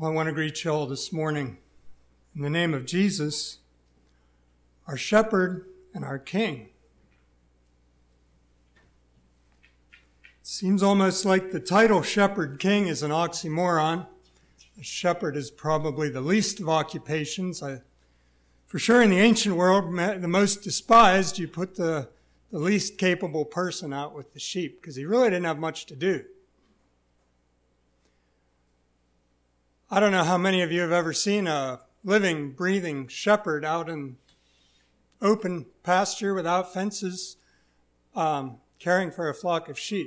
Well, I want to greet you all this morning in the name of Jesus, our shepherd and our king. It seems almost like the title shepherd king is an oxymoron. A shepherd is probably the least of occupations. For sure in the ancient world, the most despised, you put the least capable person out with the sheep because he really didn't have much to do. I don't know how many of you have ever seen a living, breathing shepherd out in open pasture without fences, caring for a flock of sheep.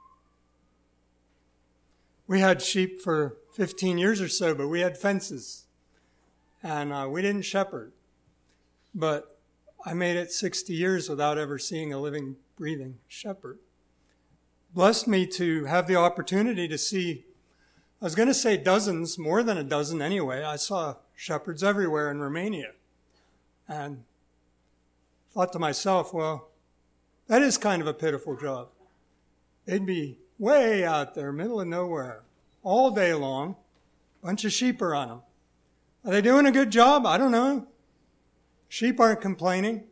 We had sheep for 15 years or so, but we had fences, and we didn't shepherd. But I made it 60 years without ever seeing a living, breathing shepherd. Blessed me to have the opportunity to see, I was going to say dozens, more than a dozen anyway. I saw shepherds everywhere in Romania. And thought to myself, well, that is kind of a pitiful job. They'd be way out there, middle of nowhere, all day long. A bunch of sheep are on them. Are they doing a good job? I don't know. Sheep aren't complaining.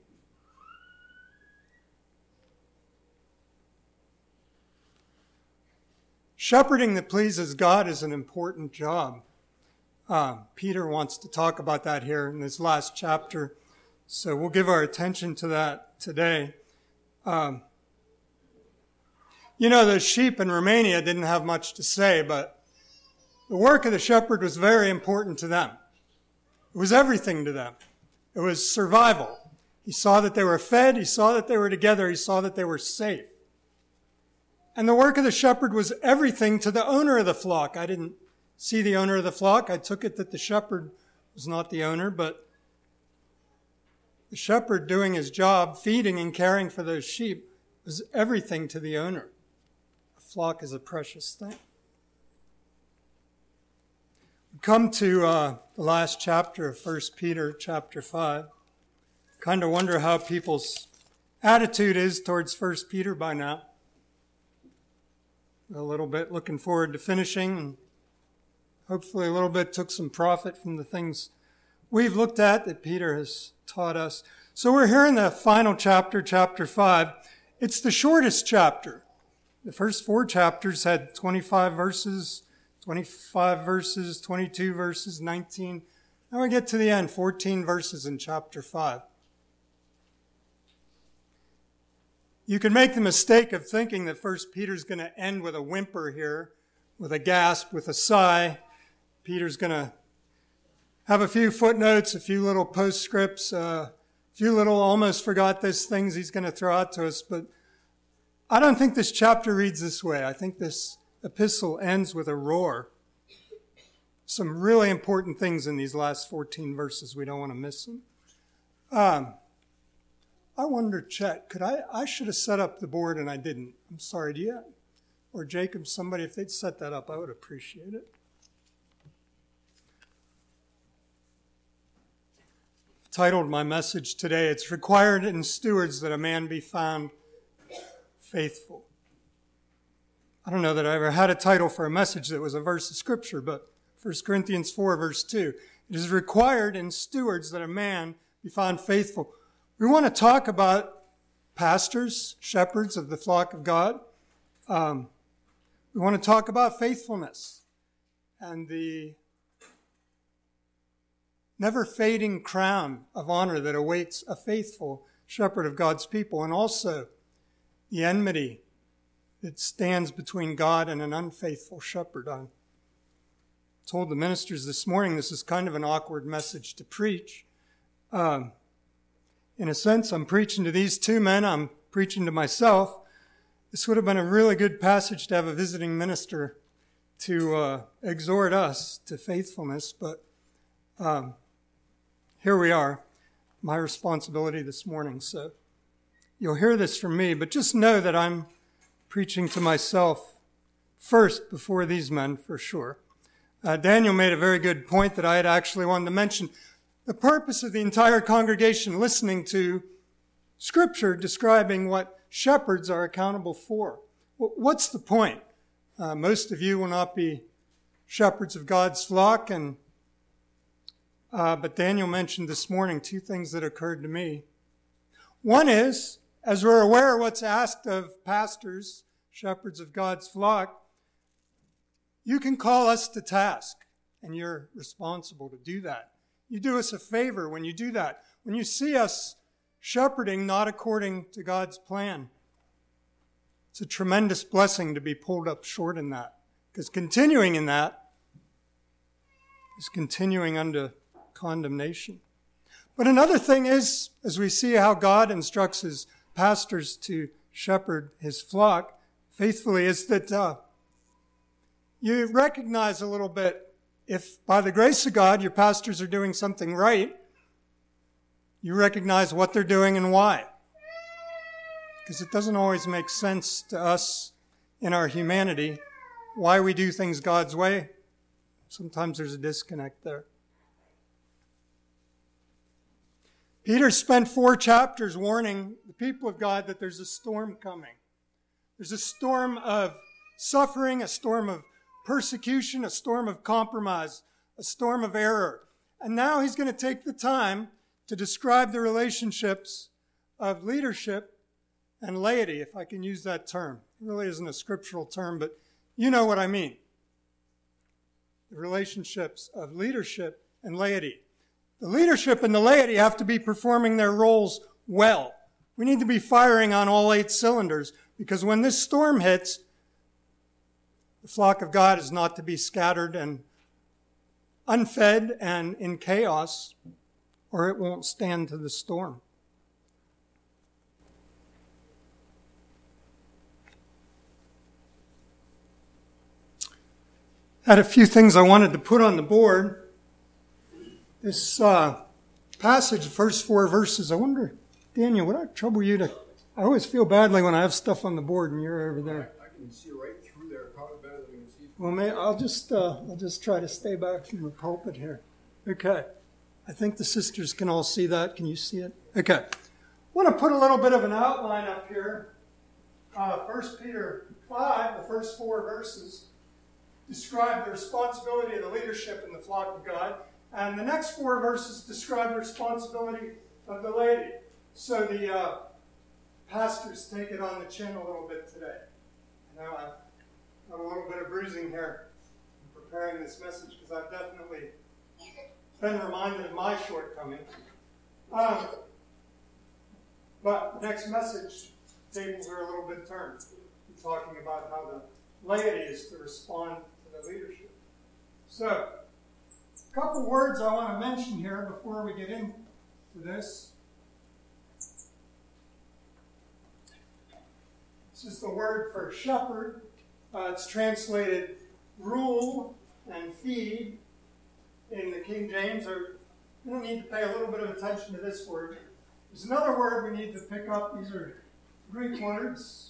Shepherding that pleases God is an important job. Peter wants to talk about that here in this last chapter, so we'll give our attention to that today. The sheep in Romania didn't have much to say, but the work of the shepherd was very important to them. It was everything to them. It was survival. He saw that they were fed. He saw that they were together. He saw that they were safe. And the work of the shepherd was everything to the owner of the flock. I didn't see the owner of the flock. I took it that the shepherd was not the owner, but the shepherd doing his job, feeding and caring for those sheep, was everything to the owner. A flock is a precious thing. We come to the last chapter of 1 Peter chapter 5. Kind of wonder how people's attitude is towards 1 Peter by now. A little bit looking forward to finishing, and hopefully a little bit took some profit from the things we've looked at that Peter has taught us. So we're here in the final chapter, chapter 5. It's the shortest chapter. The first 4 chapters had 25 verses, 22 verses, 19. Now we get to the end, 14 verses in chapter 5. You can make the mistake of thinking that 1 Peter's going to end with a whimper here, with a gasp, with a sigh. Peter's going to have a few footnotes, a few little postscripts, a few little almost forgot this things he's going to throw out to us. But I don't think this chapter reads this way. I think this epistle ends with a roar. Some really important things in these last 14 verses. We don't want to miss them. I wonder, Chet, I should have set up the board and I didn't. I'm sorry, do you? Or Jacob, somebody, if they'd set that up, I would appreciate it. Titled my message today, it's required in stewards that a man be found faithful. I don't know that I ever had a title for a message that was a verse of Scripture, but 1 Corinthians 4, verse 2. It is required in stewards that a man be found faithful. We want to talk about pastors, shepherds of the flock of God. We want to talk about faithfulness and the never-fading crown of honor that awaits a faithful shepherd of God's people, and also the enmity that stands between God and an unfaithful shepherd. I told the ministers this morning this is kind of an awkward message to preach. In a sense, I'm preaching to these two men. I'm preaching to myself. This would have been a really good passage to have a visiting minister to exhort us to faithfulness. But here we are, my responsibility this morning. So you'll hear this from me, but just know that I'm preaching to myself first before these men for sure. Daniel made a very good point that I had actually wanted to mention. The purpose of the entire congregation listening to Scripture describing what shepherds are accountable for. What's the point? Most of you will not be shepherds of God's flock, but Daniel mentioned this morning two things that occurred to me. One is, as we're aware of what's asked of pastors, shepherds of God's flock, you can call us to task, and you're responsible to do that. You do us a favor when you do that. When you see us shepherding not according to God's plan, it's a tremendous blessing to be pulled up short in that. Because continuing in that is continuing under condemnation. But another thing is, as we see how God instructs his pastors to shepherd his flock faithfully, is that you recognize a little bit, if by the grace of God your pastors are doing something right, you recognize what they're doing and why. Because it doesn't always make sense to us in our humanity why we do things God's way. Sometimes there's a disconnect there. Peter spent 4 chapters warning the people of God that there's a storm coming. There's a storm of suffering, a storm of persecution, a storm of compromise, a storm of error. And now he's going to take the time to describe the relationships of leadership and laity, if I can use that term. It really isn't a scriptural term, but you know what I mean. The relationships of leadership and laity. The leadership and the laity have to be performing their roles well. We need to be firing on all 8 cylinders, because when this storm hits, the flock of God is not to be scattered and unfed and in chaos, or it won't stand to the storm. I had a few things I wanted to put on the board. This passage, the first 4 verses, I wonder, Daniel, would I trouble you to... I always feel badly when I have stuff on the board and you're over there. I can see right through there, probably better than you can see. Well, I'll just try to stay back from the pulpit here. Okay. I think the sisters can all see that. Can you see it? Okay. I want to put a little bit of an outline up here. 1 Peter 5, the first 4 verses, describe the responsibility of the leadership in the flock of God. And the next 4 verses describe the responsibility of the laity. So the pastors take it on the chin a little bit today. I know I've got a little bit of bruising here in preparing this message, because I've definitely been reminded of my shortcomings. But the next message, tables are a little bit turned. We're talking about how the laity is to respond to the leadership. So, a couple words I want to mention here before we get into this. This is the word for shepherd. It's translated rule and feed in the King James. We don't need to pay a little bit of attention to this word. There's another word we need to pick up. These are Greek words.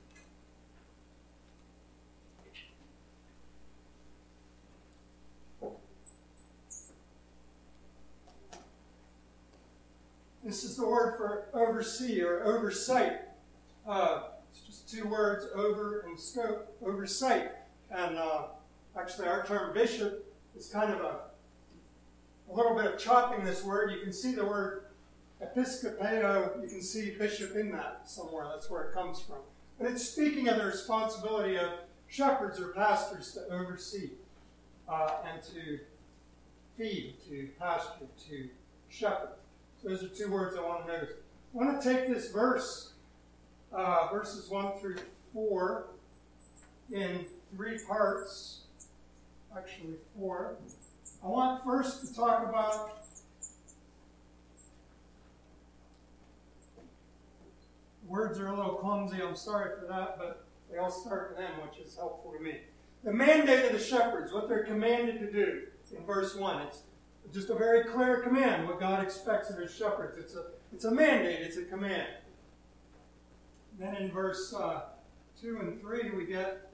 This is the word for oversee or oversight. It's just 2 words, over and scope, oversight. And actually our term bishop is kind of a little bit of chopping this word. You can see the word episkopeo, you can see bishop in that somewhere. That's where it comes from. But it's speaking of the responsibility of shepherds or pastors to oversee and to feed, to pasture, to shepherd. So those are 2 words I want to notice. I want to take this verse, verses 1 through 4, in 3 parts, actually 4. I want first to talk about words are a little clumsy, I'm sorry for that, but they all start with M, which is helpful to me. The mandate of the shepherds, what they're commanded to do in verse 1. It's just a very clear command, what God expects of his shepherds. It's a mandate, it's a command. Then in verse 2 and 3 we get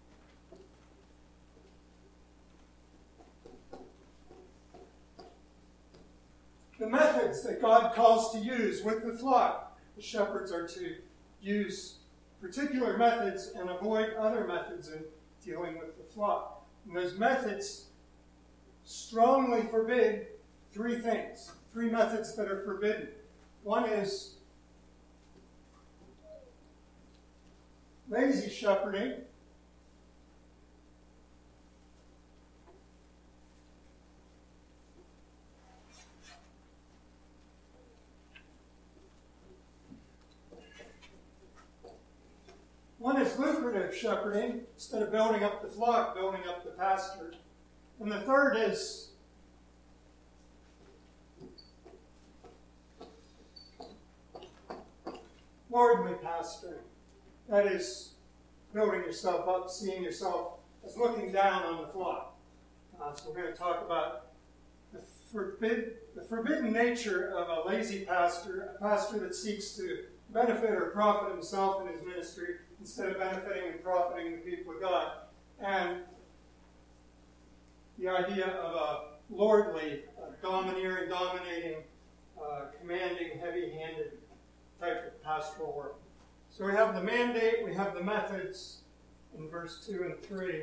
the methods that God calls to use with the flock. The shepherds are to use particular methods and avoid other methods in dealing with the flock. And those methods strongly forbid three things, three methods that are forbidden. One is lazy shepherding. One is lucrative shepherding, instead of building up the flock, building up the pasture. And the third is lordly pastoring. That is building yourself up, seeing yourself as looking down on the flock. So we're going to talk about the forbidden nature of a lazy pastor, a pastor that seeks to benefit or profit himself in his ministry instead of benefiting and profiting the people of God. And the idea of a lordly, domineering, dominating, commanding, heavy-handed type of pastoral work. So we have the mandate, we have the methods in verse 2 and 3.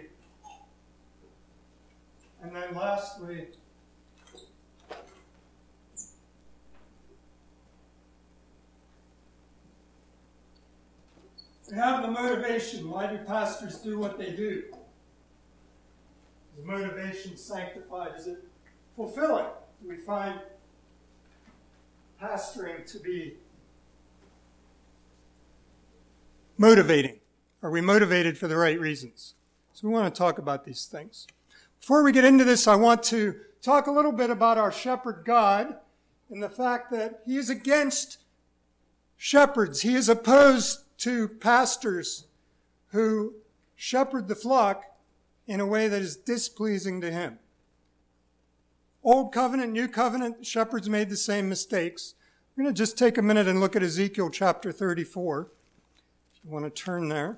And then lastly, we have the motivation. Why do pastors do what they do? Is motivation sanctified? Is it fulfilling? Do we find pastoring to be motivating? Are we motivated for the right reasons? So we want to talk about these things. Before we get into this, I want to talk a little bit about our shepherd God and the fact that he is against shepherds. He is opposed to pastors who shepherd the flock in a way that is displeasing to him. Old covenant, new covenant, shepherds made the same mistakes. We're going to just take a minute and look at Ezekiel chapter 34. If you want to turn there.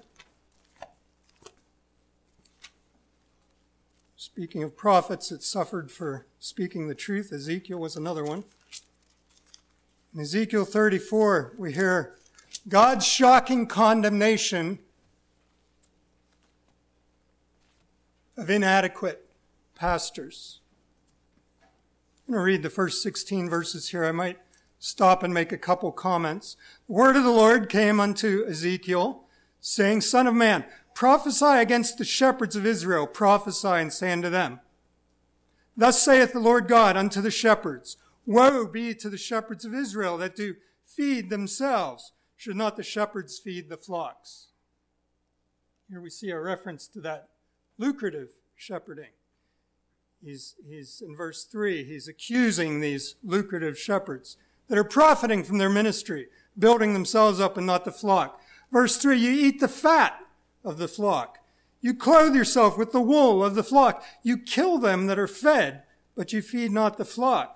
Speaking of prophets that suffered for speaking the truth, Ezekiel was another one. In Ezekiel 34, we hear God's shocking condemnation of inadequate pastors. I'm going to read the first 16 verses here. I might stop and make a couple comments. The word of the Lord came unto Ezekiel, saying, Son of man, prophesy against the shepherds of Israel. Prophesy and say unto them, Thus saith the Lord God unto the shepherds, Woe be to the shepherds of Israel that do feed themselves. Should not the shepherds feed the flocks? Here we see a reference to that lucrative shepherding. He's in verse 3, he's accusing these lucrative shepherds that are profiting from their ministry, building themselves up and not the flock. Verse 3, you eat the fat of the flock. You clothe yourself with the wool of the flock. You kill them that are fed, but you feed not the flock.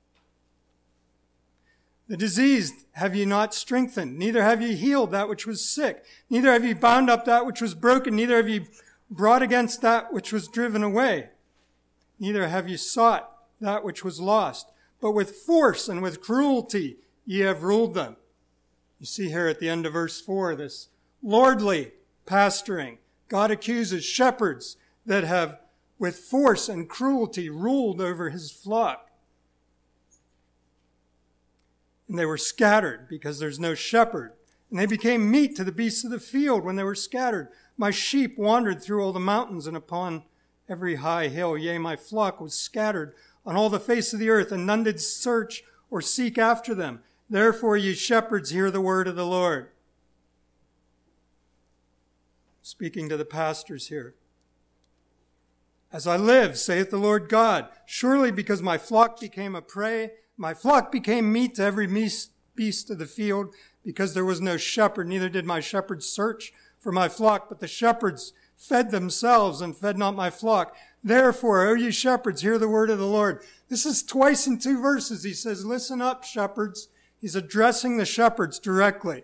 The diseased have ye not strengthened, neither have ye healed that which was sick, neither have ye bound up that which was broken, neither have ye brought against that which was driven away, neither have ye sought that which was lost, but with force and with cruelty ye have ruled them. You see here at the end of verse 4, this lordly pastoring. God accuses shepherds that have with force and cruelty ruled over his flock. And they were scattered because there's no shepherd. And they became meat to the beasts of the field when they were scattered. My sheep wandered through all the mountains and upon every high hill. Yea, my flock was scattered on all the face of the earth, and none did search or seek after them. Therefore, ye shepherds, hear the word of the Lord. Speaking to the pastors here. As I live, saith the Lord God, surely because my flock became a prey, my flock became meat to every beast of the field, because there was no shepherd, neither did my shepherds search for my flock, but the shepherds fed themselves and fed not my flock. Therefore, O ye shepherds, hear the word of the Lord. This is twice in 2 verses. He says, listen up, shepherds. He's addressing the shepherds directly.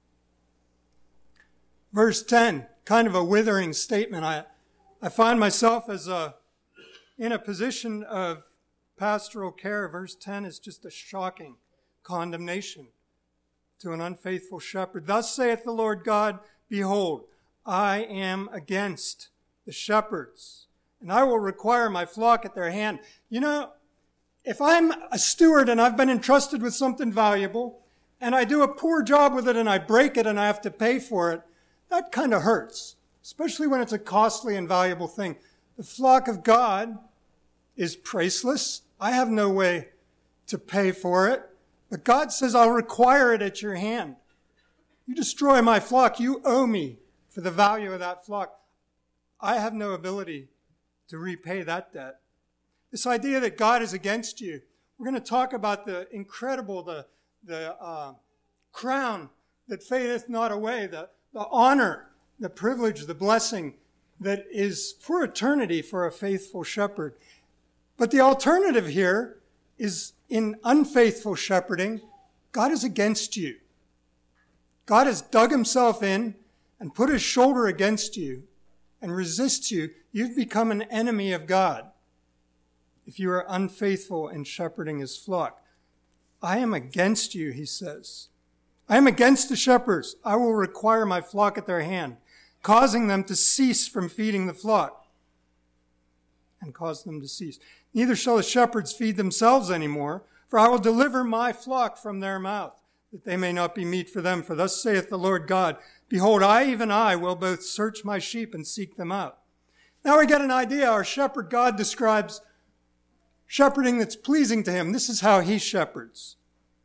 Verse 10, kind of a withering statement. I find myself in a position of pastoral care. Verse 10 is just a shocking condemnation to an unfaithful shepherd. Thus saith the Lord God, behold, I am against the shepherds and I will require my flock at their hand. You know, if I'm a steward and I've been entrusted with something valuable, and I do a poor job with it and I break it and I have to pay for it, that kind of hurts, especially when it's a costly and valuable thing. The flock of God is priceless. I have no way to pay for it. But God says, I'll require it at your hand. You destroy my flock, you owe me for the value of that flock. I have no ability to repay that debt. This idea that God is against you. We're going to talk about the incredible, the crown that fadeth not away, the honor, the privilege, the blessing that is for eternity for a faithful shepherd. But the alternative here is in unfaithful shepherding, God is against you. God has dug himself in and put his shoulder against you and resists you. You've become an enemy of God if you are unfaithful in shepherding his flock. I am against you, he says. I am against the shepherds. I will require my flock at their hand, causing them to cease from feeding the flock. And cause them to cease. Neither shall the shepherds feed themselves anymore, for I will deliver my flock from their mouth, that they may not be meat for them. For thus saith the Lord God, behold, I, even I, will both search my sheep and seek them out. Now we get an idea. Our shepherd God describes shepherding that's pleasing to him. This is how he shepherds.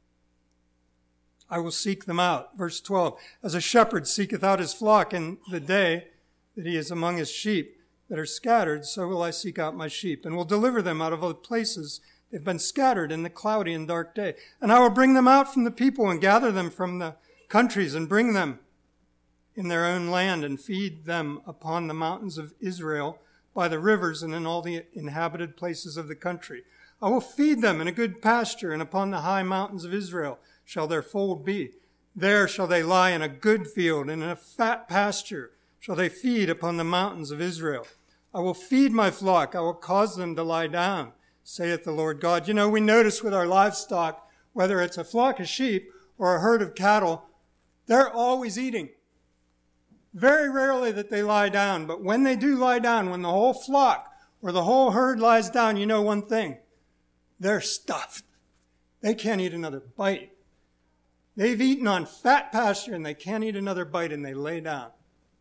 I will seek them out. Verse 12, as a shepherd seeketh out his flock in the day that he is among his sheep that are scattered, so will I seek out my sheep, and will deliver them out of the places they've been scattered in the cloudy and dark day. And I will bring them out from the people and gather them from the countries and bring them in their own land and feed them upon the mountains of Israel by the rivers and in all the inhabited places of the country. I will feed them in a good pasture, and upon the high mountains of Israel shall their fold be. There shall they lie in a good field, and in a fat pasture shall they feed upon the mountains of Israel. I will feed my flock. I will cause them to lie down, saith the Lord God. You know, we notice with our livestock, whether it's a flock of sheep or a herd of cattle, they're always eating. Very rarely that they lie down, but when they do lie down, when the whole flock or the whole herd lies down, you know one thing. They're stuffed. They can't eat another bite. They've eaten on fat pasture and they can't eat another bite, and they lay down.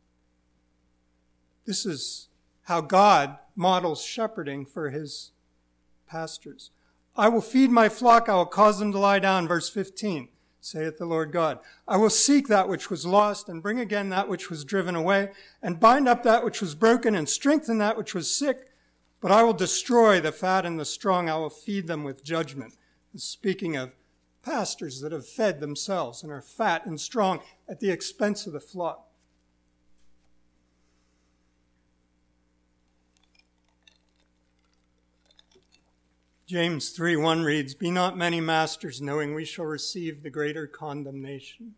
This is how God models shepherding for his pastors. I will feed my flock, I will cause them to lie down. Verse 15, saith the Lord God. I will seek that which was lost, and bring again that which was driven away, and bind up that which was broken, and strengthen that which was sick. But I will destroy the fat and the strong. I will feed them with judgment. Speaking of pastors that have fed themselves and are fat and strong at the expense of the flock. James 3:1 reads, be not many masters, knowing we shall receive the greater condemnation.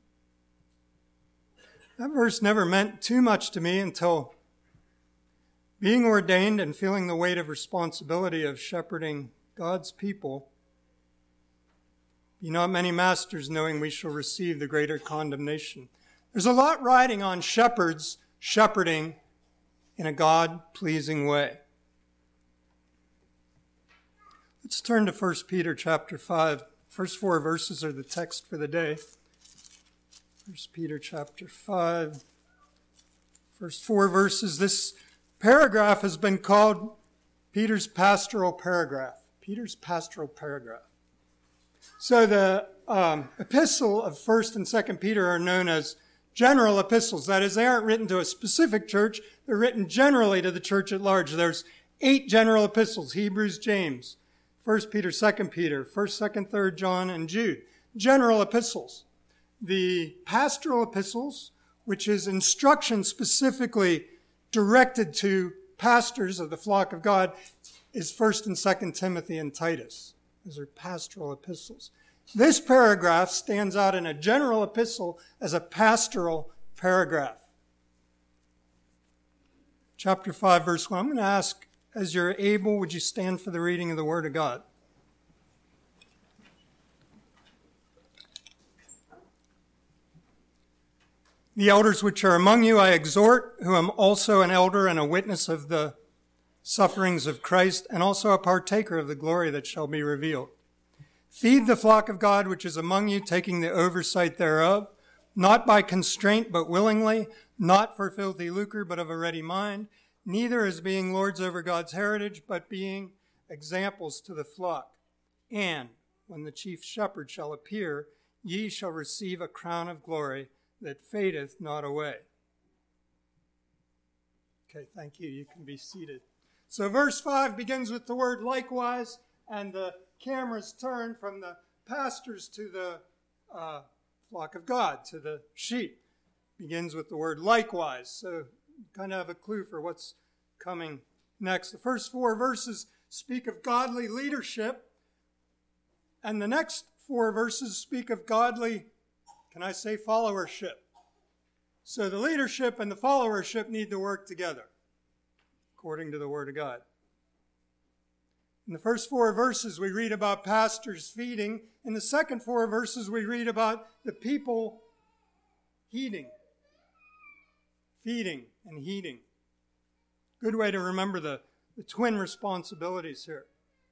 That verse never meant too much to me until being ordained and feeling the weight of responsibility of shepherding God's people. Be not many masters, knowing we shall receive the greater condemnation. There's a lot riding on shepherds shepherding in a God-pleasing way. Let's turn to 1 Peter chapter 5. First 4 verses are the text for the day. 1 Peter chapter 5. First 4 verses. This paragraph has been called Peter's pastoral paragraph. Peter's pastoral paragraph. So the epistle of 1st and 2nd Peter are known as general epistles. That is, they aren't written to a specific church. They're written generally to the church at large. There's 8 general epistles: Hebrews, James, 1 Peter, 2 Peter, 1st, 2nd, 3rd John, and Jude. General epistles. The pastoral epistles, which is instruction specifically directed to pastors of the flock of God, is 1st and 2nd Timothy and Titus. Those are pastoral epistles. This paragraph stands out in a general epistle as a pastoral paragraph. Chapter 5, verse 1. I'm going to ask, as you're able, would you stand for the reading of the Word of God? The elders which are among you I exhort, who am also an elder and a witness of the sufferings of Christ, and also a partaker of the glory that shall be revealed. Feed the flock of God which is among you, taking the oversight thereof, not by constraint, but willingly, not for filthy lucre, but of a ready mind, neither as being lords over God's heritage, but being examples to the flock. And when the chief shepherd shall appear, ye shall receive a crown of glory that fadeth not away. Okay, thank you. You can be seated. So verse 5 begins with the word likewise, and the cameras turn from the pastors to the flock of God, to the sheep. Begins with the word likewise. So you kind of have a clue for what's coming next. The first 4 verses speak of godly leadership, and the next 4 verses speak of godly, can I say, followership. So the leadership and the followership need to work together, according to the Word of God. In the first 4 verses, we read about pastors feeding. In the second 4 verses, we read about the people heeding. Feeding and heeding. Good way to remember the twin responsibilities here.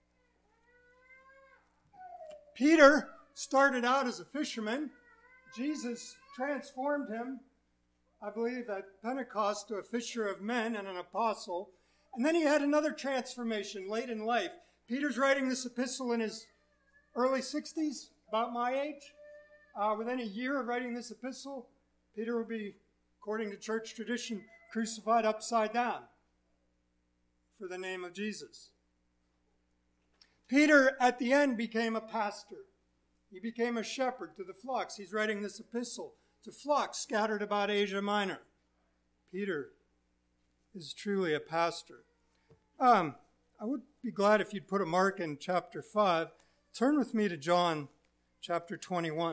Peter started out as a fisherman. Jesus transformed him, I believe, at Pentecost to a fisher of men and an apostle. And then he had another transformation late in life. Peter's writing this epistle in his early 60s, about my age. Within a year of writing this epistle, Peter will be, according to church tradition, crucified upside down for the name of Jesus. Peter, at the end, became a pastor. He became a shepherd to the flocks. He's writing this epistle to flocks scattered about Asia Minor. Peter is truly a pastor. I would be glad if you'd put a mark in chapter 5. Turn with me to John chapter 21.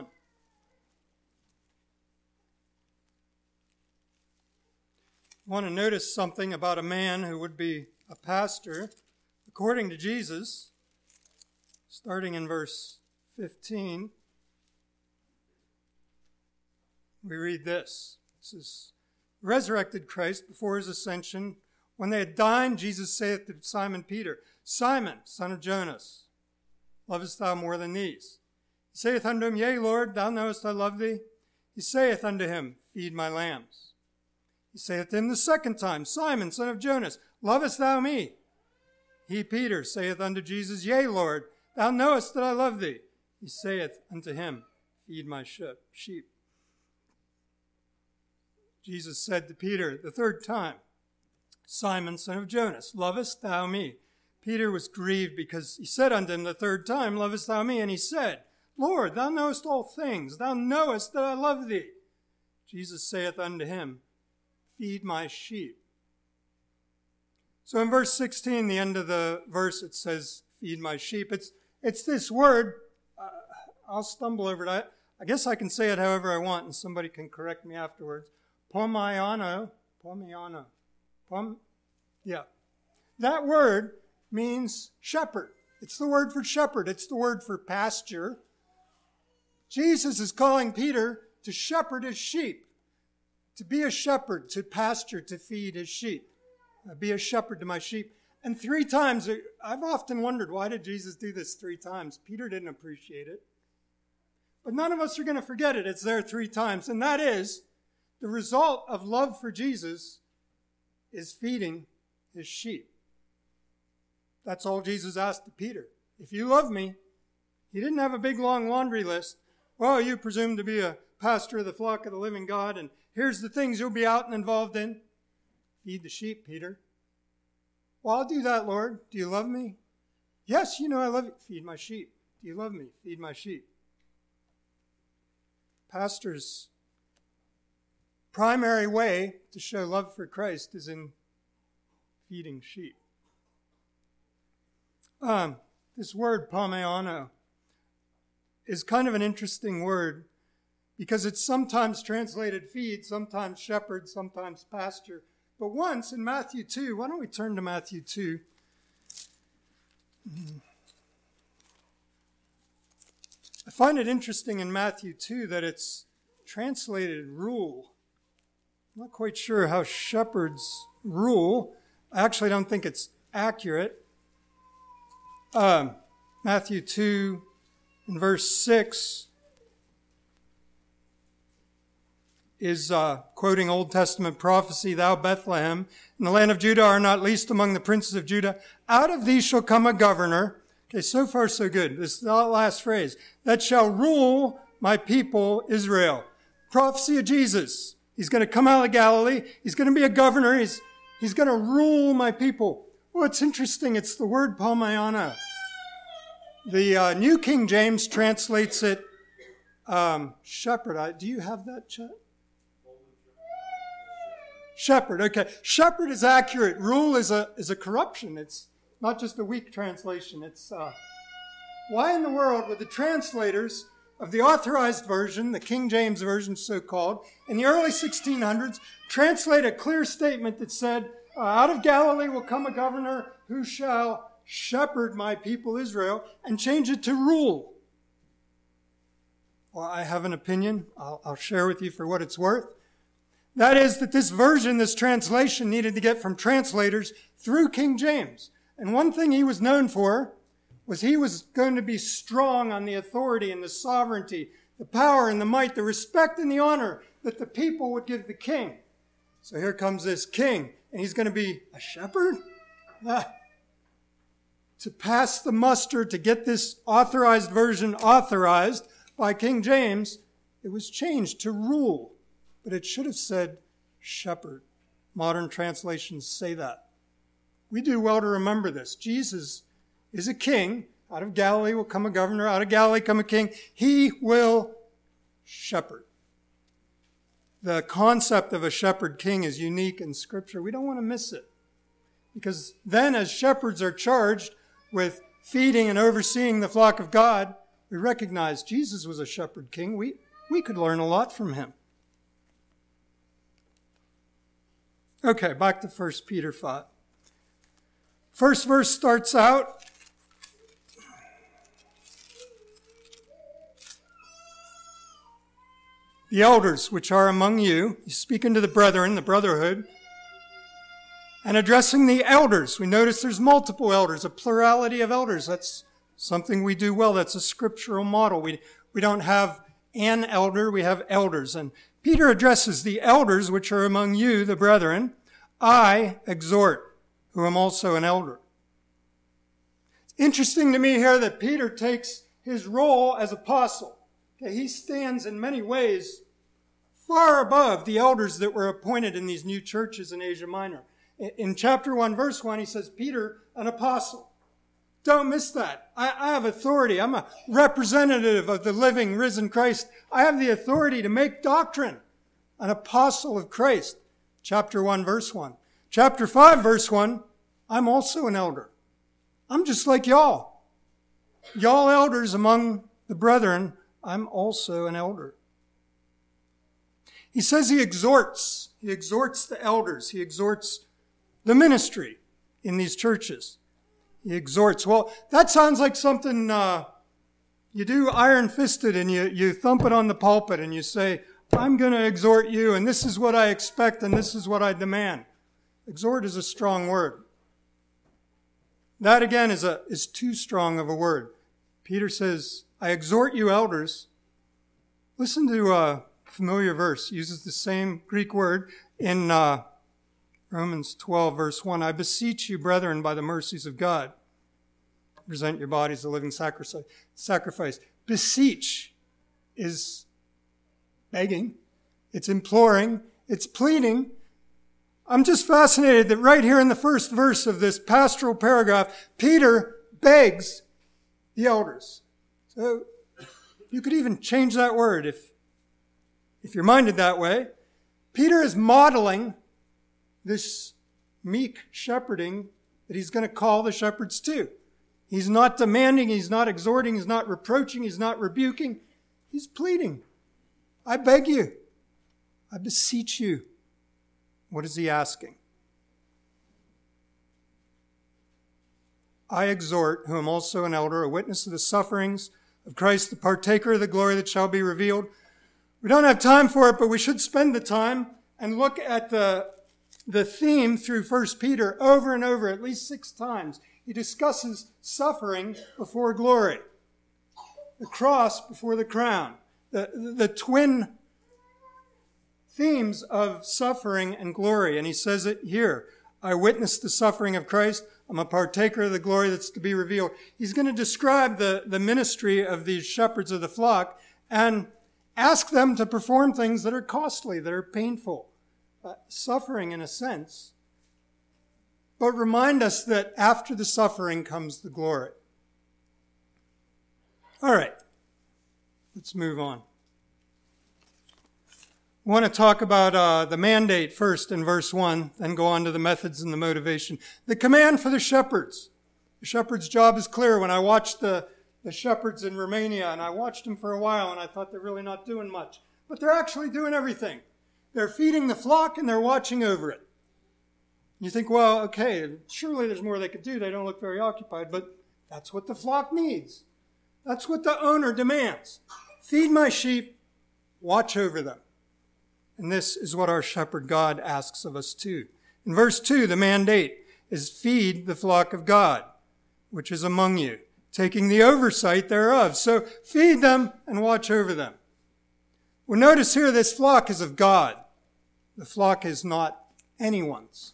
I want to notice something about a man who would be a pastor. According to Jesus, starting in verse 15, we read this. This is resurrected Christ before his ascension. When they had dined, Jesus saith to Simon Peter, Simon, son of Jonas, lovest thou more than these? He saith unto him, Yea, Lord, thou knowest I love thee. He saith unto him, Feed my lambs. He saith to him the second time, Simon, son of Jonas, lovest thou me? He, Peter, saith unto Jesus, Yea, Lord, thou knowest that I love thee. He saith unto him, Feed my sheep. Jesus said to Peter the third time, Simon, son of Jonas, lovest thou me? Peter was grieved because he said unto him the third time, Lovest thou me? And he said, Lord, thou knowest all things. Thou knowest that I love thee. Jesus saith unto him, Feed my sheep. So in verse 16, the end of the verse, it says, Feed my sheep. It's this word. I'll stumble over it. I guess I can say it however I want, and somebody can correct me afterwards. Pomiano. That word means shepherd. It's the word for shepherd. It's the word for pasture. Jesus is calling Peter to shepherd his sheep, to be a shepherd, to pasture, to feed his sheep. Be a shepherd to my sheep. And 3 times, I've often wondered, why did Jesus do this 3 times? Peter didn't appreciate it. But none of us are going to forget it. It's there 3 times. And that is, the result of love for Jesus is feeding his sheep. That's all Jesus asked to Peter. If you love me, he didn't have a big long laundry list. Well, you presume to be a pastor of the flock of the living God, and here's the things you'll be out and involved in. Feed the sheep, Peter. Well, I'll do that, Lord. Do you love me? Yes, you know I love you. Feed my sheep. Do you love me? Feed my sheep. Pastors' primary way to show love for Christ is in feeding sheep. This word, pomeano, is kind of an interesting word because it's sometimes translated feed, sometimes shepherd, sometimes pasture. But once in Matthew 2, why don't we turn to Matthew 2? I find it interesting in Matthew 2 that it's translated rule. I'm not quite sure how shepherds rule. I actually don't think it's accurate. Matthew 2 and verse 6 is quoting Old Testament prophecy, "Thou, Bethlehem, in the land of Judah, art not least among the princes of Judah. Out of thee shall come a governor." Okay, so far so good. This is the last phrase. "That shall rule my people Israel." Prophecy of Jesus. He's going to come out of Galilee. He's going to be a governor. He's going to rule my people. Well, it's interesting. It's the word palmaiana. The New King James translates it shepherd. Do you have that, Chet? Shepherd. Okay. Shepherd is accurate. Rule is a corruption. It's not just a weak translation. It's why in the world would the translators of the authorized version, the King James Version so-called, in the early 1600s, translate a clear statement that said, "Out of Galilee will come a governor who shall shepherd my people Israel," and change it to "rule"? Well, I have an opinion. I'll share with you for what it's worth. That is that this version, this translation, needed to get from translators through King James. And one thing he was known for was he was going to be strong on the authority and the sovereignty, the power and the might, the respect and the honor that the people would give the king. So here comes this king, and he's going to be a shepherd? To pass the muster, to get this authorized version authorized by King James, it was changed to "rule." But it should have said "shepherd." Modern translations say that. We do well to remember this. Jesus is a king. Out of Galilee will come a governor. Out of Galilee come a king. He will shepherd. The concept of a shepherd king is unique in Scripture. We don't want to miss it. Because then, as shepherds are charged with feeding and overseeing the flock of God, we recognize Jesus was a shepherd king. We could learn a lot from him. Okay, back to 1 Peter 5. First verse starts out, "The elders which are among you," he's speaking to the brethren, the brotherhood, and addressing the elders. We notice there's multiple elders, a plurality of elders. That's something we do well. That's a scriptural model. We don't have an elder, we have elders. And Peter addresses the elders which are among you, the brethren. "I exhort, who am also an elder." It's interesting to me here that Peter takes his role as apostle. Okay, he stands in many ways far above the elders that were appointed in these new churches in Asia Minor. In chapter 1, verse 1, he says, "Peter, an apostle." Don't miss that. I have authority. I'm a representative of the living, risen Christ. I have the authority to make doctrine. An apostle of Christ. Chapter 1, verse 1. Chapter 5, verse 1, "I'm also an elder." I'm just like y'all. Y'all elders among the brethren, I'm also an elder. He says he exhorts. He exhorts the elders. He exhorts the ministry in these churches. He exhorts. Well, that sounds like something you do iron-fisted, and you thump it on the pulpit and you say, "I'm going to exhort you, and this is what I expect, and this is what I demand." Exhort is a strong word. That again is too strong of a word. Peter says, "I exhort you, elders." Listen to a familiar verse. It uses the same Greek word in Romans 12, verse 1. "I beseech you, brethren, by the mercies of God, present your bodies a living sacrifice." Beseech is begging. It's imploring. It's pleading. I'm just fascinated that right here in the first verse of this pastoral paragraph, Peter begs the elders. So you could even change that word if you're minded that way. Peter is modeling this meek shepherding that he's going to call the shepherds to. He's not demanding, he's not exhorting, he's not reproaching, he's not rebuking. He's pleading. "I beg you. I beseech you." What is he asking? "I exhort, who am also an elder, a witness of the sufferings of Christ, the partaker of the glory that shall be revealed." We don't have time for it, but we should spend the time and look at the the theme through 1 Peter over and over, at least 6 times. He discusses suffering before glory, the cross before the crown, the twin themes of suffering and glory. And he says it here. I witnessed the suffering of Christ. I'm a partaker of the glory that's to be revealed. He's going to describe the ministry of these shepherds of the flock and ask them to perform things that are costly, that are painful, suffering in a sense, but remind us that after the suffering comes the glory. All right, let's move on. I want to talk about the mandate first in verse 1, then go on to the methods and the motivation. The command for the shepherds. The shepherd's job is clear. When I watched the shepherds in Romania, and I watched them for a while, and I thought they're really not doing much. But they're actually doing everything. They're feeding the flock, and they're watching over it. You think, well, okay, surely there's more they could do. They don't look very occupied, but that's what the flock needs. That's what the owner demands. Feed my sheep, watch over them. And this is what our shepherd God asks of us too. In verse 2, the mandate is feed the flock of God, which is among you, taking the oversight thereof. So feed them and watch over them. Well, notice here this flock is of God. The flock is not anyone's.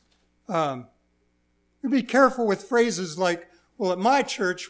Be careful with phrases like, well, at my church,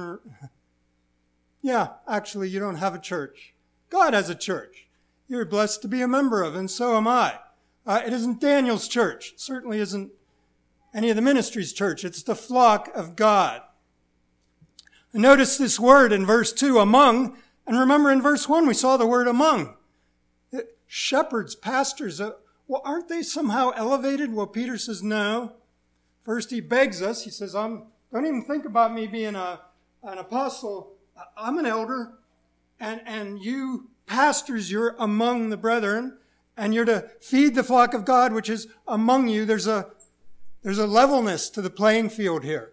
yeah, actually, you don't have a church. God has a church. You're blessed to be a member of, and so am I. It isn't Daniel's church. It certainly isn't any of the ministry's church. It's the flock of God. And notice this word in verse 2, among. And remember in verse 1, we saw the word among. Shepherds, pastors, well, aren't they somehow elevated? Well, Peter says no. First, he begs us. He says, don't even think about me being an apostle. I'm an elder. And you pastors, you're among the brethren, and you're to feed the flock of God, which is among you. There's a levelness to the playing field here.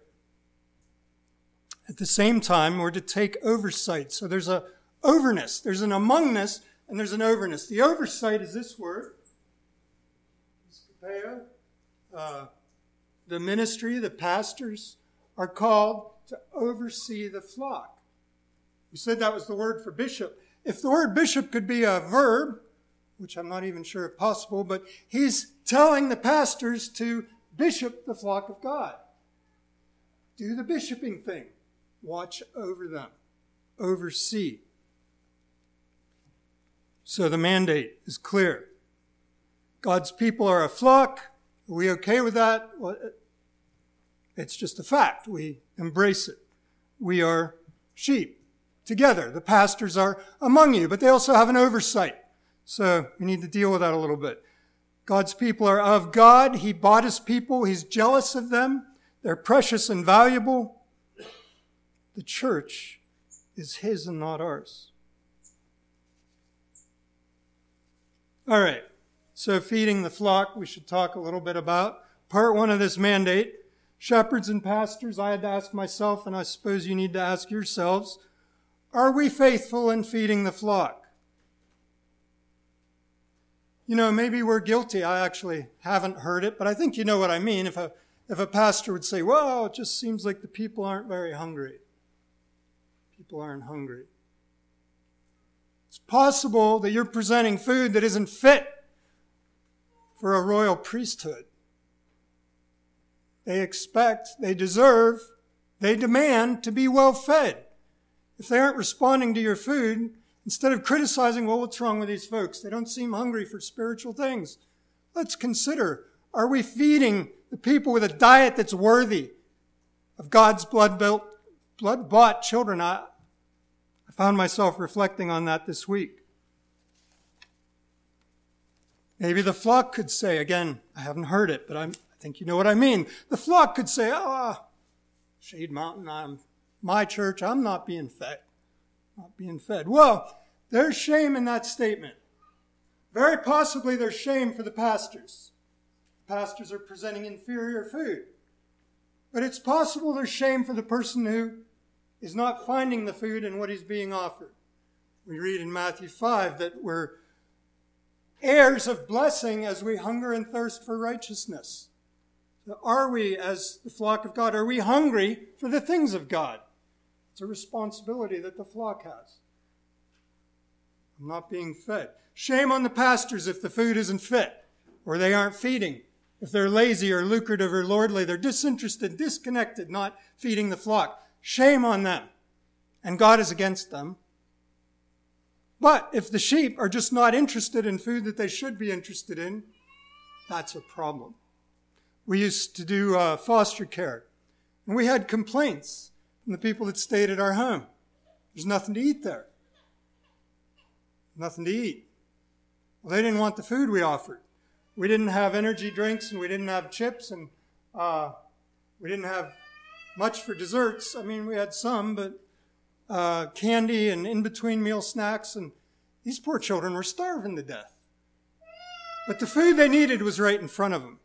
At the same time, we're to take oversight. So there's a overness. There's an amongness, and there's an overness. The oversight is this word. The ministry, the pastors, are called to oversee the flock. We said that was the word for bishop. If the word bishop could be a verb, which I'm not even sure if possible, but he's telling the pastors to bishop the flock of God. Do the bishoping thing. Watch over them. Oversee. So the mandate is clear. God's people are a flock. Are we okay with that? Well, it's just a fact. We embrace it. We are sheep. Together. The pastors are among you, but they also have an oversight. So we need to deal with that a little bit. God's people are of God. He bought his people. He's jealous of them. They're precious and valuable. The church is his and not ours. All right. So feeding the flock, we should talk a little bit about. Part 1 of this mandate. Shepherds and pastors, I had to ask myself, and I suppose you need to ask yourselves, are we faithful in feeding the flock? You know, maybe we're guilty. I actually haven't heard it, but I think you know what I mean. If a pastor would say, well, it just seems like the people aren't very hungry. People aren't hungry. It's possible that you're presenting food that isn't fit for a royal priesthood. They expect, they deserve, they demand to be well fed. If they aren't responding to your food, instead of criticizing, well, what's wrong with these folks? They don't seem hungry for spiritual things. Let's consider, are we feeding the people with a diet that's worthy of God's blood-bought children? I found myself reflecting on that this week. Maybe the flock could say, again, I haven't heard it, but I think you know what I mean. The flock could say, Shade Mountain, my church, I'm not being fed. Not being fed. Well, there's shame in that statement. Very possibly there's shame for the pastors. Pastors are presenting inferior food. But it's possible there's shame for the person who is not finding the food in what is being offered. We read in Matthew 5 that we're heirs of blessing as we hunger and thirst for righteousness. So are we, as the flock of God, are we hungry for the things of God? It's a responsibility that the flock has. I'm not being fed. Shame on the pastors if the food isn't fit, or they aren't feeding. If they're lazy or lucrative or lordly, they're disinterested, disconnected, not feeding the flock. Shame on them. And God is against them. But if the sheep are just not interested in food that they should be interested in, that's a problem. We used to do foster care, and we had complaints from the people that stayed at our home. There's nothing to eat there. Nothing to eat. Well, they didn't want the food we offered. We didn't have energy drinks, and we didn't have chips, and we didn't have much for desserts. I mean, we had some, but candy and in-between meal snacks, and these poor children were starving to death. But the food they needed was right in front of them.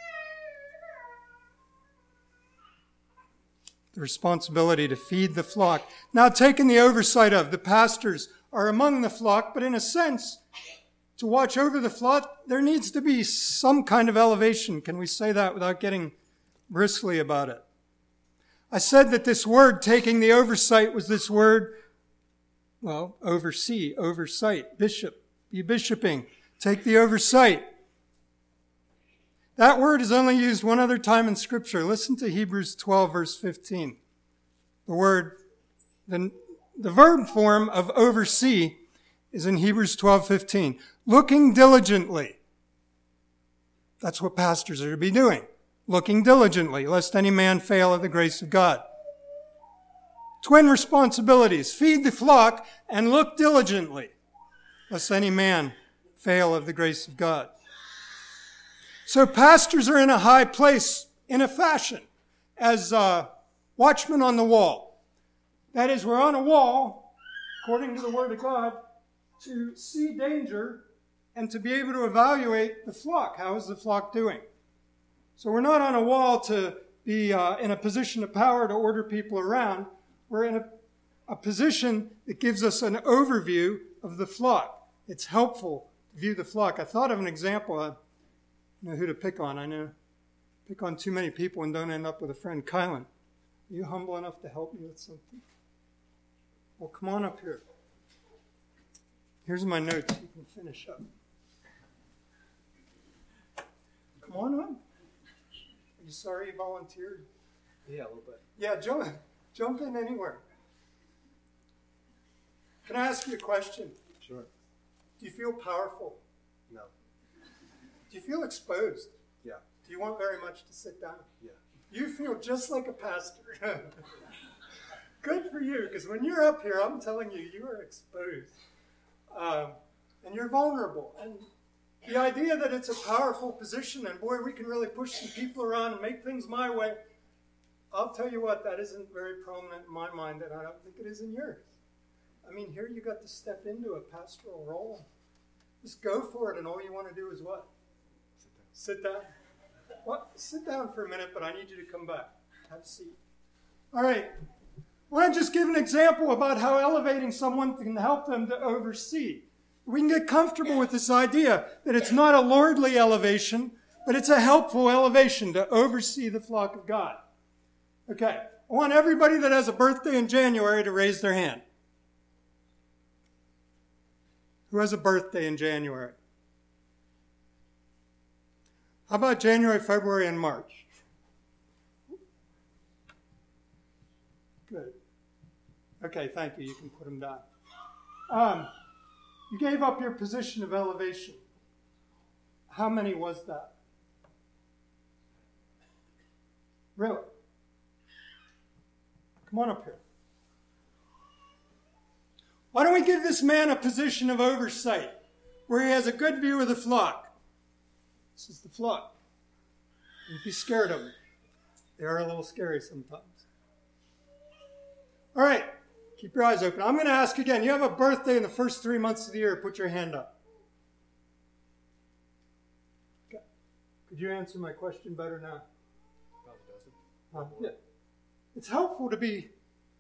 The responsibility to feed the flock. Now, taking the oversight of the pastors are among the flock, but in a sense, to watch over the flock, there needs to be some kind of elevation. Can we say that without getting bristly about it? I said that this word, taking the oversight, was this word, well, oversee, oversight, bishop, be bishoping, take the oversight. That word is only used one other time in Scripture. Listen to Hebrews 12, verse 15. The verb form of oversee is in Hebrews 12:15. Looking diligently. That's what pastors are to be doing. Looking diligently, lest any man fail of the grace of God. Twin responsibilities. Feed the flock and look diligently, lest any man fail of the grace of God. So pastors are in a high place, in a fashion, as watchmen on the wall. That is, we're on a wall, according to the Word of God, to see danger and to be able to evaluate the flock. How is the flock doing? So we're not on a wall to be in a position of power to order people around. We're in a position that gives us an overview of the flock. It's helpful to view the flock. I thought of an example. I know who to pick on. I know pick on too many people and don't end up with a friend. Kylan, are you humble enough to help me with something? Well, come on up here. Here's my notes. You can finish up. Come on up. Are you sorry you volunteered? Yeah, a little bit. Yeah, jump in anywhere. Can I ask you a question? Sure. Do you feel powerful? No. Do you feel exposed? Yeah. Do you want very much to sit down? Yeah. You feel just like a pastor. Good for you, because when you're up here, I'm telling you, you are exposed. And you're vulnerable. And the idea that it's a powerful position and, boy, we can really push some people around and make things my way, I'll tell you what, that isn't very prominent in my mind, and I don't think it is in yours. I mean, here you got to step into a pastoral role. Just go for it, and all you want to do is what? Sit down. What? Sit down for a minute, but I need you to come back. Have a seat. All right. I want to just give an example about how elevating someone can help them to oversee. We can get comfortable with this idea that it's not a lordly elevation, but it's a helpful elevation to oversee the flock of God. Okay. I want everybody that has a birthday in January to raise their hand. Who has a birthday in January? How about January, February, and March? Good. Okay, thank you. You can put them down. You gave up your position of elevation. How many was that? Really? Come on up here. Why don't we give this man a position of oversight where he has a good view of the flock? This is the flock. Don't be scared of them. They are a little scary sometimes. All right. Keep your eyes open. I'm going to ask again. You have a birthday in the first 3 months of the year. Put your hand up. Okay. Could you answer my question better now? Probably doesn't. Yeah. It's helpful to be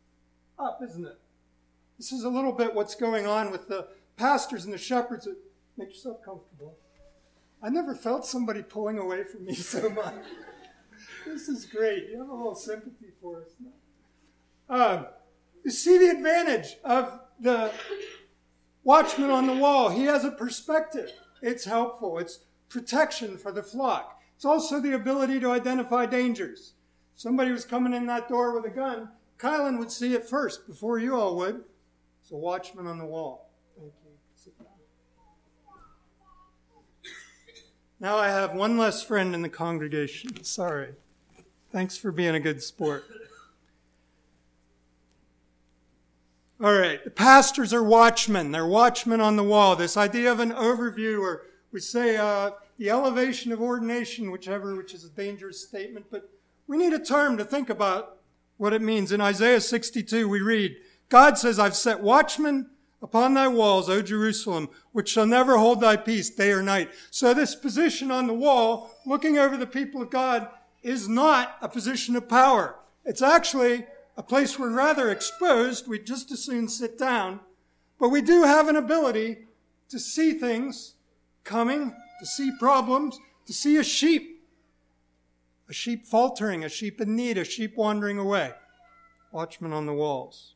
up, isn't it? This is a little bit what's going on with the pastors and the shepherds Make yourself comfortable. I never felt somebody pulling away from me so much. This is great. You have a little sympathy for us. You see the advantage of the watchman on the wall. He has a perspective. It's helpful. It's protection for the flock. It's also the ability to identify dangers. If somebody was coming in that door with a gun, Kylan would see it first before you all would. It's a watchman on the wall. Thank you. Sit down. Now I have one less friend in the congregation. Sorry. Thanks for being a good sport. All right. The pastors are watchmen. They're watchmen on the wall. This idea of an overview, or we say the elevation of ordination, which is a dangerous statement, but we need a term to think about what it means. In Isaiah 62, we read, God says, I've set watchmen upon thy walls, O Jerusalem, which shall never hold thy peace day or night. So this position on the wall, looking over the people of God, is not a position of power. It's actually a place we're rather exposed. We'd just as soon sit down. But we do have an ability to see things coming, to see problems, to see a sheep faltering, a sheep in need, a sheep wandering away. Watchmen on the walls.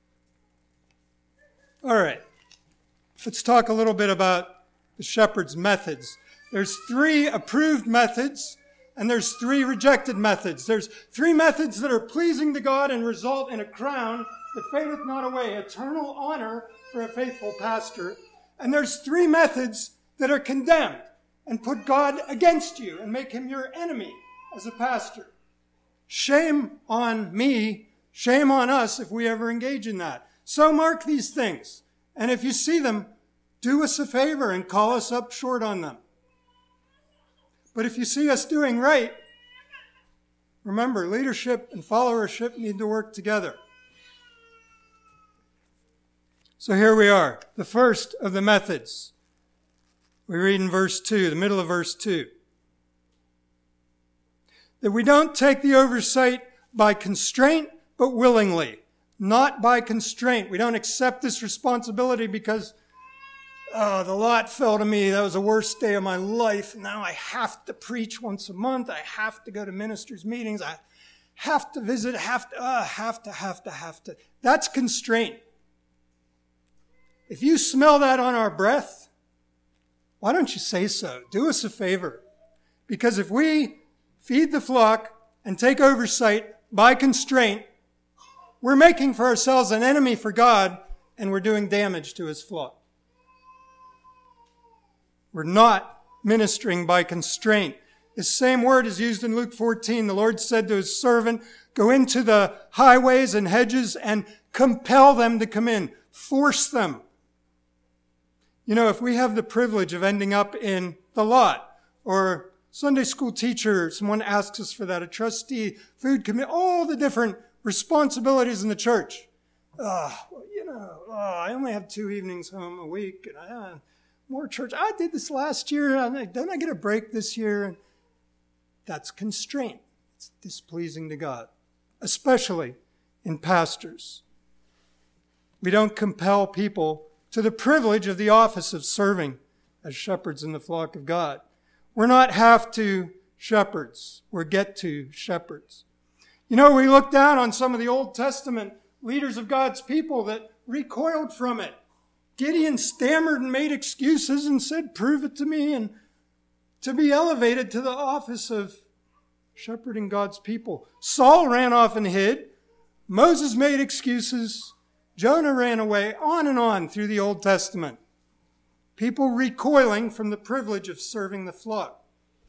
All right. Let's talk a little bit about the shepherd's methods. There's 3 approved methods, and there's 3 rejected methods. There's 3 methods that are pleasing to God and result in a crown that fadeth not away, eternal honor for a faithful pastor. And there's 3 methods that are condemned and put God against you and make him your enemy as a pastor. Shame on me, shame on us if we ever engage in that. So mark these things. And if you see them, do us a favor and call us up short on them. But if you see us doing right, remember, leadership and followership need to work together. So here we are, the first of the methods. We read in verse 2, the middle of verse 2. That we don't take the oversight by constraint, but willingly. Not by constraint. We don't accept this responsibility because, the lot fell to me. That was the worst day of my life. Now I have to preach once a month. I have to go to ministers' meetings. I have to visit, have to. That's constraint. If you smell that on our breath, why don't you say so? Do us a favor. Because if we feed the flock and take oversight by constraint, we're making for ourselves an enemy for God, and we're doing damage to his flock. We're not ministering by constraint. This same word is used in Luke 14. The Lord said to his servant, go into the highways and hedges and compel them to come in. Force them. You know, if we have the privilege of ending up in the lot, or Sunday school teacher, someone asks us for that, a trustee, food committee, all the different responsibilities in the church. I only have 2 evenings home a week, and more church. I did this last year. Don't I get a break this year? That's constraint. It's displeasing to God, especially in pastors. We don't compel people to the privilege of the office of serving as shepherds in the flock of God. We're not have-to shepherds. We're get-to shepherds. You know, we look down on some of the Old Testament leaders of God's people that recoiled from it. Gideon stammered and made excuses and said, prove it to me, and to be elevated to the office of shepherding God's people. Saul ran off and hid. Moses made excuses. Jonah ran away, on and on through the Old Testament. People recoiling from the privilege of serving the flock.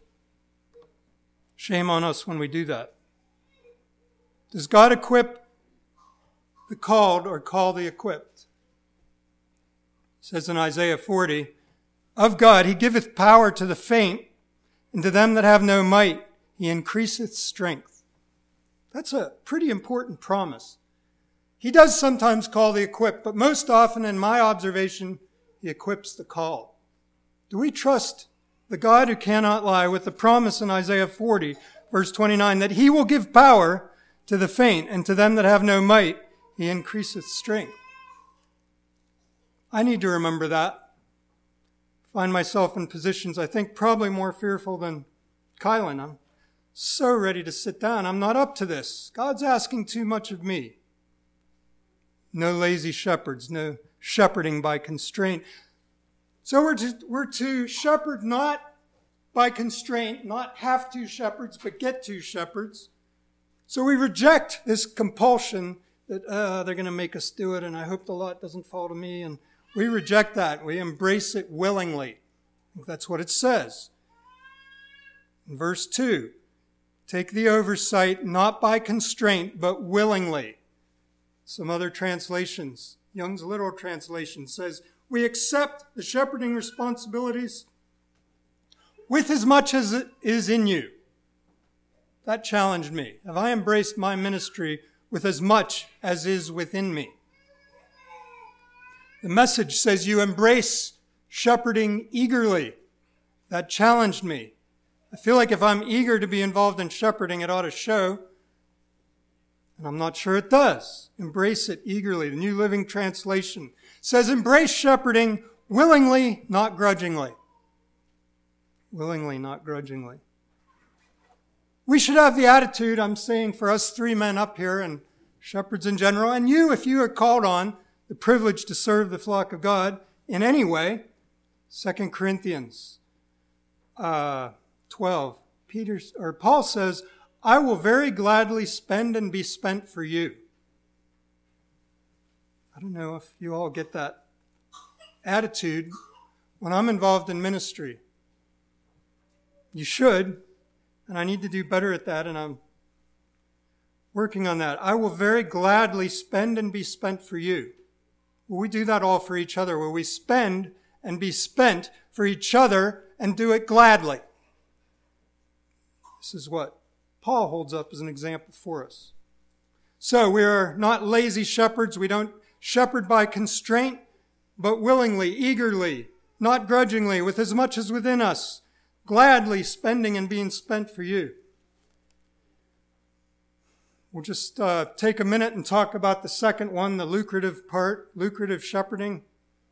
Shame on us when we do that. Does God equip the called or call the equipped? It says in Isaiah 40, of God he giveth power to the faint, and to them that have no might he increaseth strength. That's a pretty important promise. He does sometimes call the equipped, but most often in my observation, he equips the called. Do we trust the God who cannot lie with the promise in Isaiah 40, verse 29, that he will give power to the faint, and to them that have no might, he increaseth strength? I need to remember that. find myself in positions I think probably more fearful than Kylan. I'm so ready to sit down. I'm not up to this. God's asking too much of me. No lazy shepherds, no shepherding by constraint. So we're to shepherd not by constraint, not have to shepherds, but get to shepherds. So we reject this compulsion that they're going to make us do it, and I hope the lot doesn't fall to me. And we reject that. We embrace it willingly. That's what it says. In verse 2, take the oversight not by constraint, but willingly. Some other translations, Young's Literal Translation says, we accept the shepherding responsibilities with as much as it is in you. That challenged me. Have I embraced my ministry with as much as is within me? The Message says you embrace shepherding eagerly. That challenged me. I feel like if I'm eager to be involved in shepherding, it ought to show. And I'm not sure it does. Embrace it eagerly. The New Living Translation says embrace shepherding willingly, not grudgingly. Willingly, not grudgingly. We should have the attitude, I'm saying for us three men up here and shepherds in general, and you, if you are called on the privilege to serve the flock of God in any way, 2 Corinthians 12, Paul says, I will very gladly spend and be spent for you. I don't know if you all get that attitude when I'm involved in ministry. You should, and I need to do better at that, and I'm working on that. I will very gladly spend and be spent for you. Will we do that all for each other? Will we spend and be spent for each other and do it gladly? This is what Paul holds up as an example for us. So we are not lazy shepherds. We don't shepherd by constraint, but willingly, eagerly, not grudgingly, with as much as within us, gladly spending and being spent for you. We'll just take a minute and talk about the second one, the lucrative part, lucrative shepherding.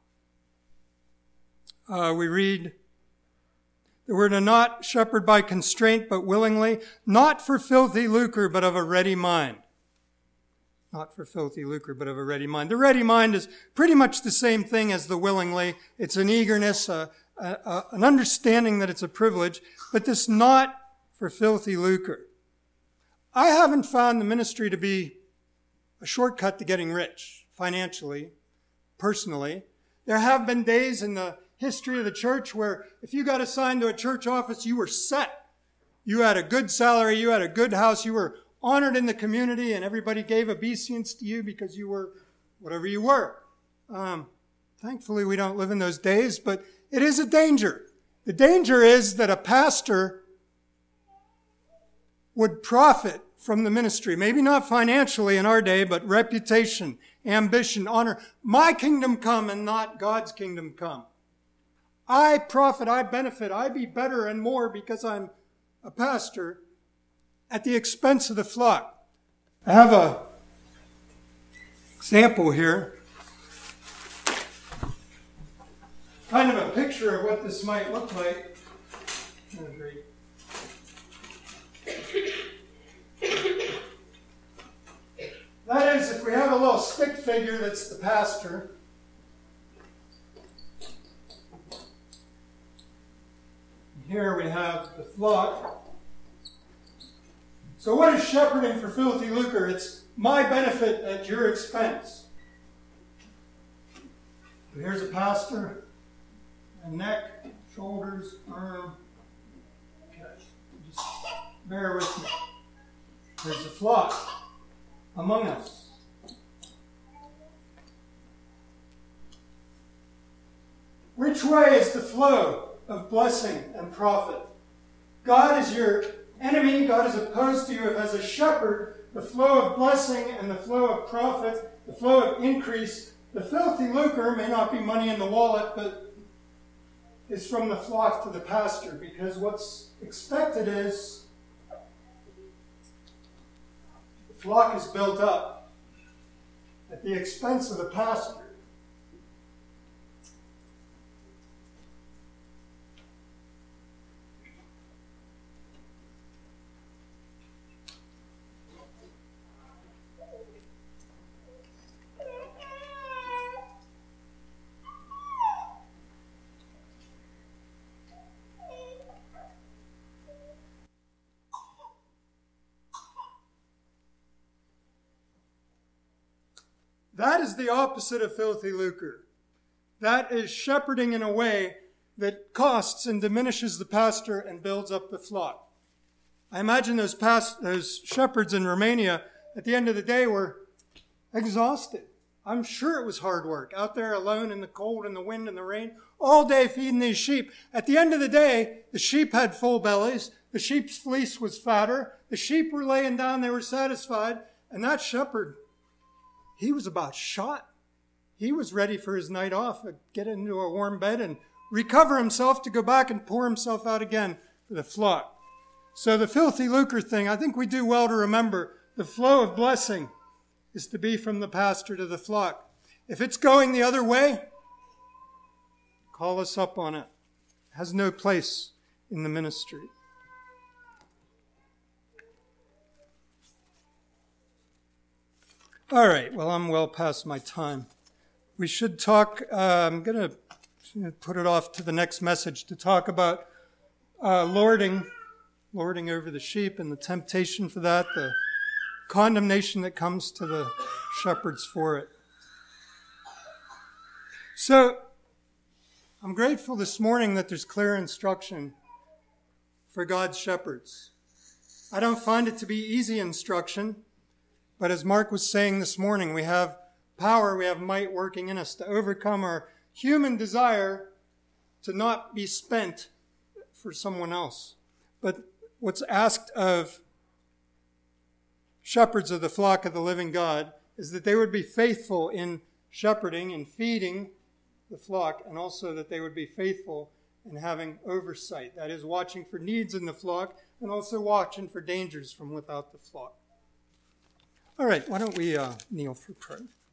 We read that we're to not shepherd by constraint, but willingly, not for filthy lucre, but of a ready mind. Not for filthy lucre, but of a ready mind. The ready mind is pretty much the same thing as the willingly. It's an eagerness, an understanding that it's a privilege, but this not for filthy lucre. I haven't found the ministry to be a shortcut to getting rich, financially, personally. There have been days in the history of the church where if you got assigned to a church office, you were set. You had a good salary, you had a good house, you were honored in the community, and everybody gave obeisance to you because you were whatever you were. Thankfully, we don't live in those days, but it is a danger. The danger is that a pastor would profit from the ministry. Maybe not financially in our day, but reputation, ambition, honor. My kingdom come and not God's kingdom come. I profit, I benefit, I be better and more because I'm a pastor at the expense of the flock. I have an example here. Kind of a picture of what this might look like. Oh, great. That is, if we have a little stick figure that's the pastor. Here we have the flock. So what is shepherding for filthy lucre? It's my benefit at your expense. So here's a pastor. A neck, shoulders, arm. Okay. Just bear with me. There's a flock among us. Which way is the flow of blessing and profit? God is your enemy. God is opposed to you. If as a shepherd, the flow of blessing and the flow of profit, the flow of increase, the filthy lucre may not be money in the wallet, but is from the flock to the pastor, because what's expected is the flock is built up at the expense of the pastor. That is the opposite of filthy lucre. That is shepherding in a way that costs and diminishes the pastor and builds up the flock. I imagine those shepherds in Romania at the end of the day were exhausted. I'm sure it was hard work, out there alone in the cold and the wind and the rain, all day feeding these sheep. At the end of the day, the sheep had full bellies, the sheep's fleece was fatter, the sheep were laying down, they were satisfied, and that shepherd, he was about shot. He was ready for his night off, get into a warm bed and recover himself to go back and pour himself out again for the flock. So the filthy lucre thing, I think we do well to remember the flow of blessing is to be from the pastor to the flock. If it's going the other way, call us up on it. It has no place in the ministry. All right, well, I'm well past my time. We should talk, I'm going to put it off to the next message to talk about lording over the sheep and the temptation for that, the condemnation that comes to the shepherds for it. So, I'm grateful this morning that there's clear instruction for God's shepherds. I don't find it to be easy instruction, but as Mark was saying this morning, we have power, we have might working in us to overcome our human desire to not be spent for someone else. But what's asked of shepherds of the flock of the living God is that they would be faithful in shepherding and feeding the flock, and also that they would be faithful in having oversight. That is, watching for needs in the flock and also watching for dangers from without the flock. All right, why don't we kneel for prayer?